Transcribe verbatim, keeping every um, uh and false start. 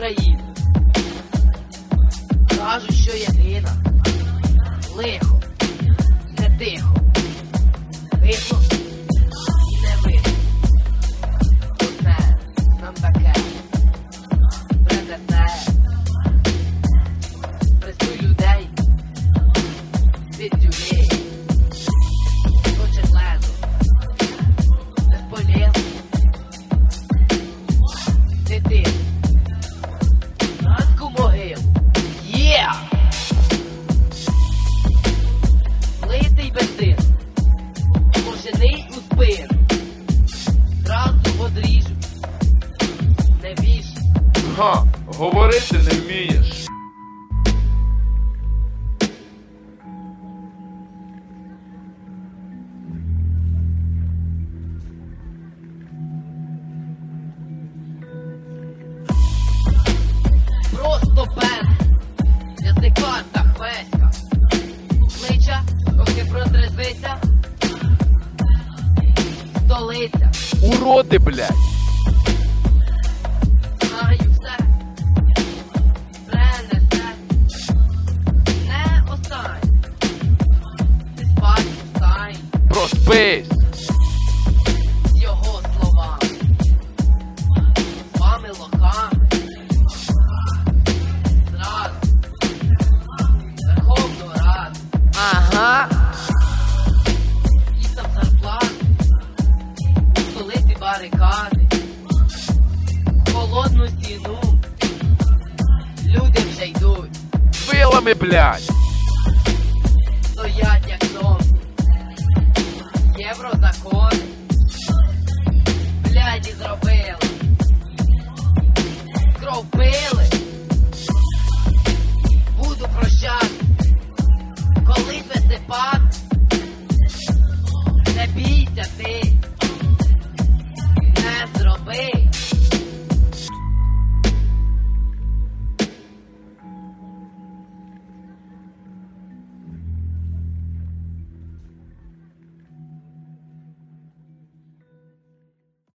Україну. Кажуть, що єдина. Лихо, не тихо. Тихо і не видно. Одне нам таке принесе. Пресуй людей від тюлей. Точить лезо, безполезно. Дитину, ранку могилу. Є! Литий бензин, пожени у спину. Зразу одріжуть, не віж. Га, говорити не вмієш. Просто пен, язика та хвеська. Клича, поки протрезвиться. Столиця, Уроди, блядь. знаю все. Принесе, не остань. Не спать, встань. Проспись. З його словами. З вами лохами. Зразу. Верховну Раду. Ага. І там зарплати. У столиці барикади. В холодну стіну. Люди вже йдуть. Вилами, блядь.